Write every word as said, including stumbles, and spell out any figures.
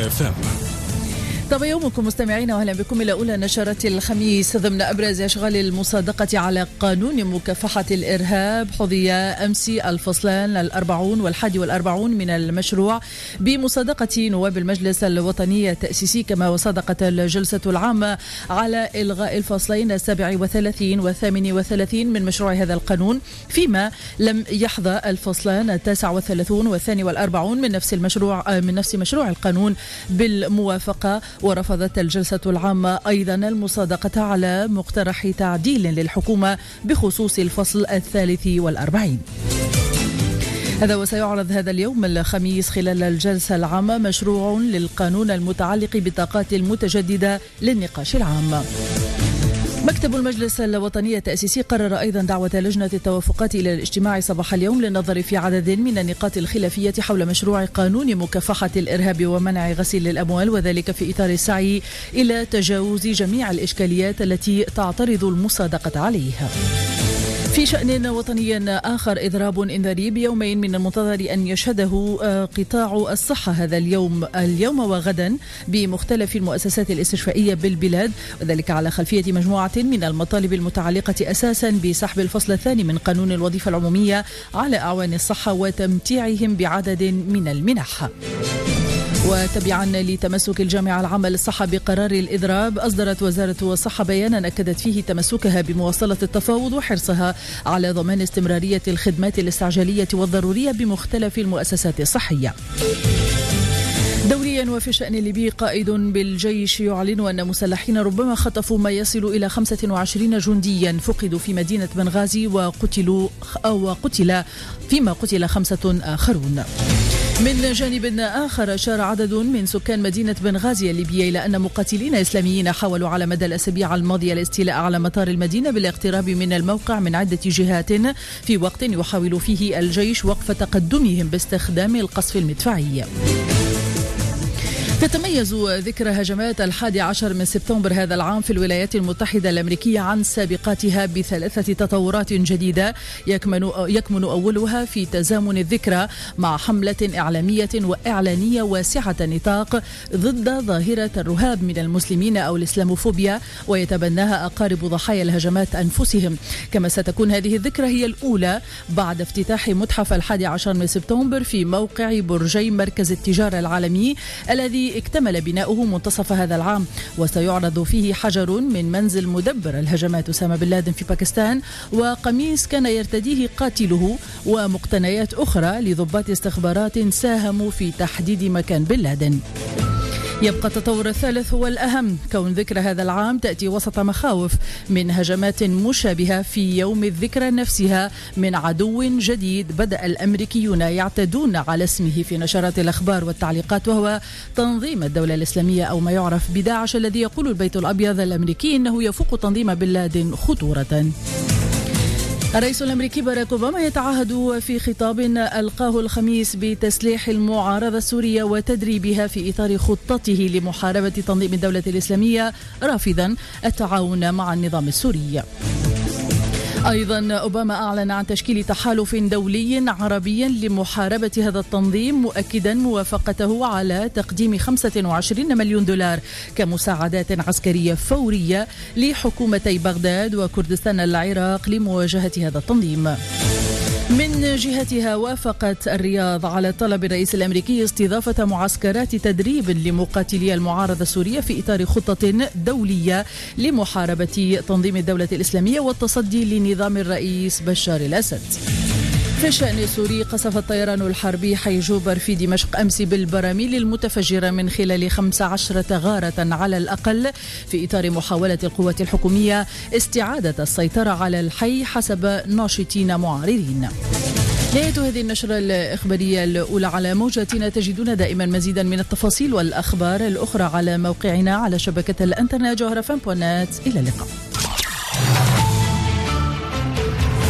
اف ام. طب يومكم مستمعينا، واهلا بكم الى اولى نشرات الخميس ضمن ابرز اشغال المصادقه على قانون مكافحه الارهاب. حظي امس الفصلان الاربعون والحادي والاربعون من المشروع بمصادقه نواب المجلس الوطني التاسيسي، كما وصادقت الجلسه العامه على الغاء الفصلين السابع والثلاثين والثامن والثلاثين من مشروع هذا القانون، فيما لم يحظى الفصلان التاسع والثلاثون والثاني والاربعون من نفس المشروع من نفس مشروع القانون بالموافقه. ورفضت الجلسة العامة أيضا المصادقة على مقترح تعديل للحكومة بخصوص الفصل الثالث والأربعين. هذا وسيعرض هذا اليوم الخميس خلال الجلسة العامة مشروع للقانون المتعلق بالطاقات المتجددة للنقاش العام. مكتب المجلس الوطني التأسيسي قرر أيضا دعوة لجنة التوافقات إلى الاجتماع صباح اليوم للنظر في عدد من النقاط الخلافية حول مشروع قانون مكافحة الإرهاب ومنع غسيل الأموال، وذلك في إطار السعي إلى تجاوز جميع الإشكاليات التي تعترض المصادقة عليها. في شأن وطني آخر، إضراب إنذاري بيومين من المنتظر أن يشهده قطاع الصحة هذا اليوم اليوم وغدا بمختلف المؤسسات الاستشفائية بالبلاد، وذلك على خلفية مجموعة من المطالب المتعلقة أساسا بسحب الفصل الثاني من قانون الوظيفة العمومية على أعوان الصحة وتمتيعهم بعدد من المنح. وتبعا لتمسك الجامعة العامة للصحة بقرار الإضراب، أصدرت وزارة الصحة بيانا أكدت فيه تمسكها بمواصلة التفاوض وحرصها على ضمان استمرارية الخدمات الاستعجالية والضرورية بمختلف المؤسسات الصحية. دوليا، وفي شأن ليبي، قائد بالجيش يعلن أن مسلحين ربما خطفوا ما يصل إلى خمسة وعشرين جنديا فقدوا في مدينة بنغازي وقتلوا أو قتل فيما قتل خمسة آخرون. من جانب آخر، أشار عدد من سكان مدينة بنغازي الليبية إلى أن مقاتلين إسلاميين حاولوا على مدى الأسابيع الماضية الاستيلاء على مطار المدينة بالاقتراب من الموقع من عدة جهات، في وقت يحاول فيه الجيش وقف تقدمهم باستخدام القصف المدفعي. تتميز ذكرى هجمات الحادي عشر من سبتمبر هذا العام في الولايات المتحدة الأمريكية عن سابقاتها بثلاثة تطورات جديدة، يكمن يكمن أولها في تزامن الذكرى مع حملة إعلامية وإعلانية واسعة النطاق ضد ظاهرة الرهاب من المسلمين أو الإسلاموفوبيا، ويتبناها أقارب ضحايا الهجمات أنفسهم. كما ستكون هذه الذكرى هي الأولى بعد افتتاح متحف الحادي عشر من سبتمبر في موقع برجي مركز التجارة العالمي الذي اكتمل بناؤه منتصف هذا العام، وسيعرض فيه حجر من منزل مدبر الهجمات أسامة بن لادن في باكستان، وقميص كان يرتديه قاتله، ومقتنيات أخرى لضباط استخبارات ساهموا في تحديد مكان بن لادن. يبقى التطور الثالث هو الأهم، كون ذكرى هذا العام تأتي وسط مخاوف من هجمات مشابهة في يوم الذكرى نفسها من عدو جديد بدأ الأمريكيون يعتدون على اسمه في نشرات الأخبار والتعليقات، وهو تنظيم الدولة الإسلامية أو ما يعرف بداعش، الذي يقول البيت الأبيض الأمريكي إنه يفوق تنظيم بن لادن خطورة. الرئيس الأمريكي باراك أوباما يتعهد في خطاب ألقاه الخميس بتسليح المعارضة السورية وتدريبها في إطار خطته لمحاربة تنظيم الدولة الإسلامية، رافضا التعاون مع النظام السوري. أيضا أوباما أعلن عن تشكيل تحالف دولي عربي لمحاربة هذا التنظيم، مؤكدا موافقته على تقديم خمسة وعشرين مليون دولار كمساعدات عسكرية فورية لحكومتي بغداد وكردستان العراق لمواجهة هذا التنظيم. من جهتها، وافقت الرياض على طلب الرئيس الأمريكي استضافة معسكرات تدريب لمقاتلي المعارضة السورية في إطار خطة دولية لمحاربة تنظيم الدولة الإسلامية والتصدي لنظام الرئيس بشار الأسد. في الشأن السوري، قصف الطيران الحربي حي جوبر في دمشق أمس بالبراميل المتفجرة من خلال خمس عشرة غارة على الأقل، في إطار محاولة القوات الحكومية استعادة السيطرة على الحي حسب ناشطين معارضين. نهاية هذه النشرة الإخبارية الأولى على موجاتنا. تجدون دائما مزيدا من التفاصيل والأخبار الأخرى على موقعنا على شبكة الإنترنت جوهر فم دوت نت. إلى اللقاء.